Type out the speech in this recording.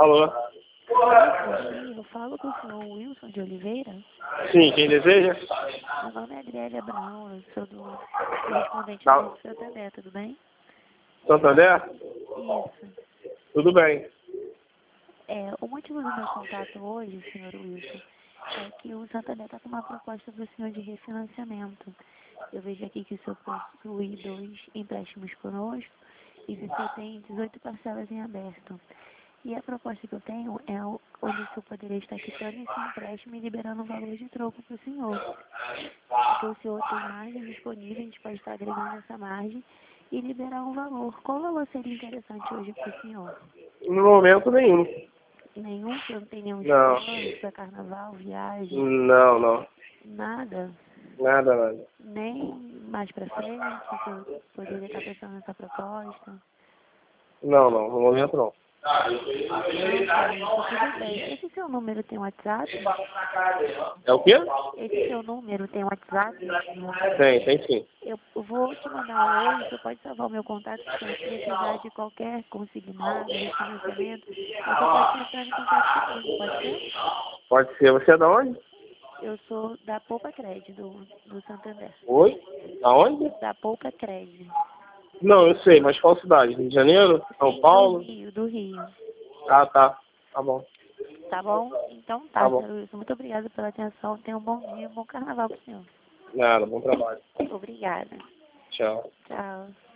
Alô? Eu falo com o senhor Wilson de Oliveira. Sim, quem deseja? Meu nome é Adriele Abraão, eu sou do correspondente do Banco Santander, tudo bem? Santander? Isso. Tudo bem. O motivo do meu contato hoje, senhor Wilson, é que o Santander está com uma proposta para o senhor de refinanciamento. Eu vejo aqui que o senhor possui 2 empréstimos conosco e que o senhor tem 18 parcelas em aberto. E a proposta que eu tenho é onde o senhor poderia estar quitando esse empréstimo e liberando um valor de troco para o senhor. Porque o senhor tem margem disponível, a gente pode estar agregando essa margem e liberar um valor. Qual valor seria interessante hoje para o senhor? No momento nenhum. Nenhum? O senhor não tem nenhum Não. plano para carnaval, viagem? Não. Nada? Nada. Nem mais para frente, o senhor poderia estar pensando nessa proposta? Não. No momento não. Não, tá, isso tudo bem. Esse seu número tem WhatsApp? É o quê? Esse seu número tem WhatsApp? Tem sim. Eu vou te mandar um oi, você pode salvar o meu contato se precisar de qualquer consignado, refinanciamento. Você pode entrar em contato comigo, pode ser? Pode ser. Você é da onde? Eu sou da Poupa Cred, do Santander. Oi? Aonde? Da Poupa Cred. Não, eu sei, mas qual cidade? Rio de Janeiro? São Paulo? Do Rio. Ah, tá. Tá bom. Tá bom? Então Tá tá, bom. senhor Wilson. Muito obrigada pela atenção. Tenha um bom dia, um bom carnaval pro senhor. Nada, bom trabalho. Obrigada. Tchau. Tchau.